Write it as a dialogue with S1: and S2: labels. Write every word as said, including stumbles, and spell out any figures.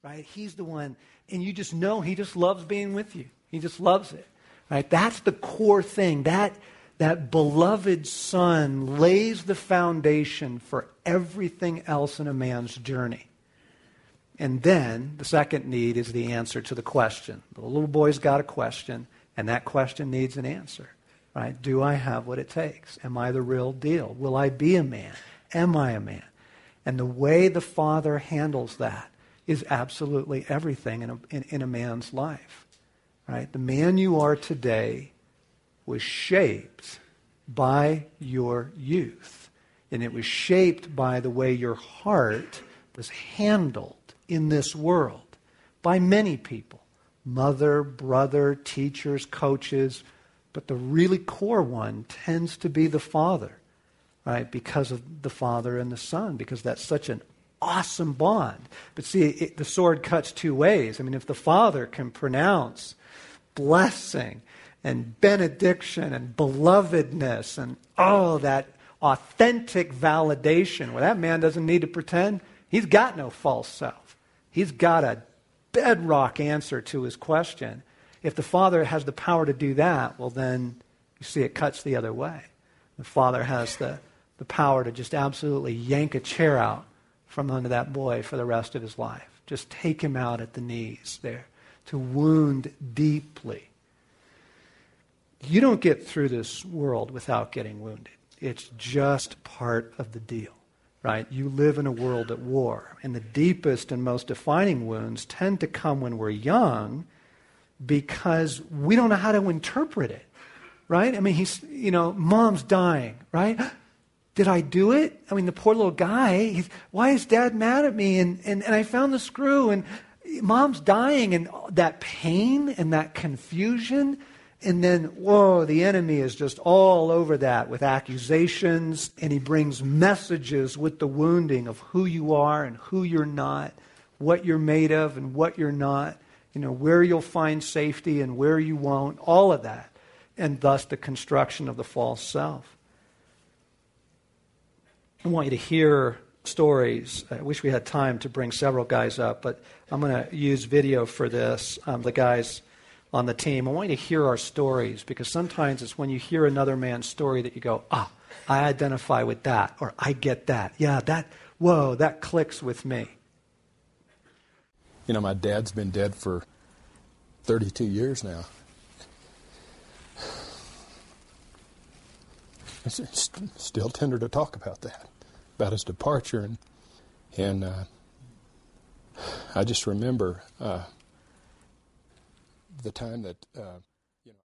S1: right? He's the one, and you just know he just loves being with you. He just loves it, right? That's the core thing. That, that beloved Son lays the foundation for everything else in a man's journey. And then the second need is the answer to the question. The little boy's got a question, and that question needs an answer, right? Do I have what it takes? Am I the real deal? Will I be a man? Am I a man? And the way the Father handles that is absolutely everything in a, in, in a man's life, right? The man you are today was shaped by your youth, and it was shaped by the way your heart was handled in this world by many people, mother, brother, teachers, coaches, but the really core one tends to be the Father, right? Because of the Father and the Son, because that's such an awesome bond. But see, it, the sword cuts two ways. I mean, if the Father can pronounce blessing and benediction and belovedness and all that authentic validation, well, that man doesn't need to pretend. He's got no false self. He's got a bedrock answer to his question. If the Father has the power to do that, well then, you see it cuts the other way. The Father has the, the power to just absolutely yank a chair out from under that boy for the rest of his life. Just take him out at the knees there, to wound deeply. You don't get through this world without getting wounded. It's just part of the deal. Right? You live in a world at war. And the deepest and most defining wounds tend to come when we're young because we don't know how to interpret it. Right? I mean, he's, you know, mom's dying, right? Did I do it? I mean, the poor little guy, he's, why is dad mad at me? And, and, and I found the screw and mom's dying, and that pain and that confusion. And then, whoa, the enemy is just all over that with accusations, and he brings messages with the wounding of who you are and who you're not, what you're made of and what you're not, you know, where you'll find safety and where you won't, all of that, and thus the construction of the false self. I want you to hear stories. I wish we had time to bring several guys up, but I'm going to use video for this. Um, the guys on the team, I want you to hear our stories, because sometimes it's when you hear another man's story that you go, ah, I identify with that, or I get that. Yeah, that, whoa, that clicks with me.
S2: You know, my dad's been dead for thirty-two years now. It's still tender to talk about that, about his departure. And, and uh, I just remember uh, the time that uh,